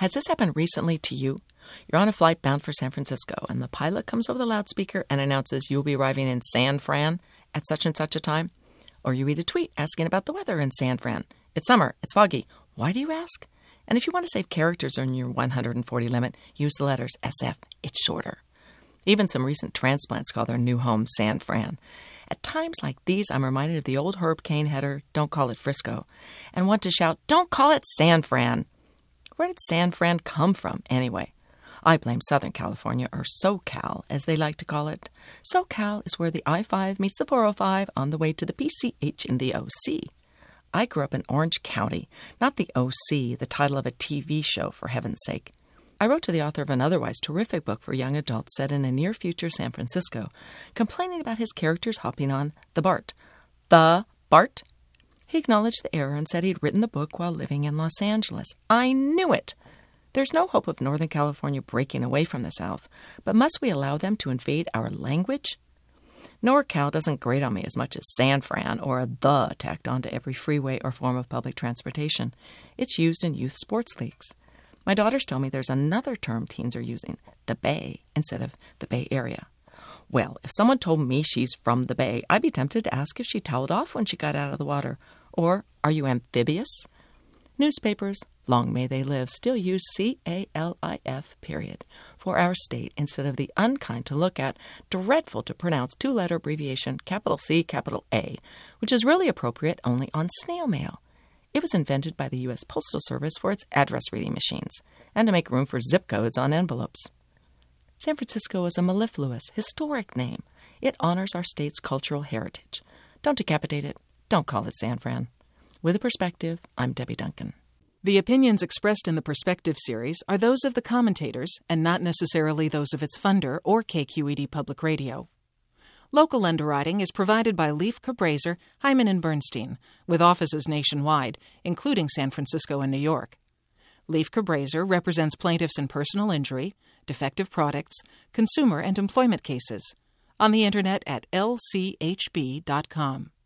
Has this happened recently to you? You're on a flight bound for San Francisco, and the pilot comes over the loudspeaker and announces you'll be arriving in San Fran at such and such a time? Or you read a tweet asking about the weather in San Fran. It's summer. It's foggy. Why do you ask? And if you want to save characters on your 140 limit, use the letters SF. It's shorter. Even some recent transplants call their new home San Fran. At times like these, I'm reminded of the old Herb Caen header, "Don't call it Frisco," and want to shout, "Don't call it San Fran." Where did San Fran come from, anyway? I blame Southern California, or SoCal, as they like to call it. SoCal is where the I-5 meets the 405 on the way to the PCH in the OC. I grew up in Orange County, not the OC, the title of a TV show, for heaven's sake. I wrote to the author of an otherwise terrific book for young adults set in a near-future San Francisco, complaining about his characters hopping on the BART. The BART? He acknowledged the error and said he'd written the book while living in Los Angeles. I knew it! There's no hope of Northern California breaking away from the South, but must we allow them to invade our language? NorCal doesn't grate on me as much as San Fran or a "the" tacked onto every freeway or form of public transportation. It's used in youth sports leagues. My daughters tell me there's another term teens are using, the Bay, instead of the Bay Area. Well, if someone told me she's from the Bay, I'd be tempted to ask if she toweled off when she got out of the water. Or, are you amphibious? Newspapers, long may they live, still use CALIF, for our state instead of the unkind to look at, dreadful to pronounce two-letter abbreviation, capital C, capital A, which is really appropriate only on snail mail. It was invented by the U.S. Postal Service for its address reading machines and to make room for zip codes on envelopes. San Francisco is a mellifluous, historic name. It honors our state's cultural heritage. Don't decapitate it. Don't call it San Fran. With a Perspective, I'm Debbie Duncan. The opinions expressed in the Perspective series are those of the commentators and not necessarily those of its funder or KQED Public Radio. Local underwriting is provided by Leif Cabraser, Hyman & Bernstein, with offices nationwide, including San Francisco and New York. Leif Cabraser represents plaintiffs in personal injury, defective products, consumer and employment cases. On the Internet at lchb.com.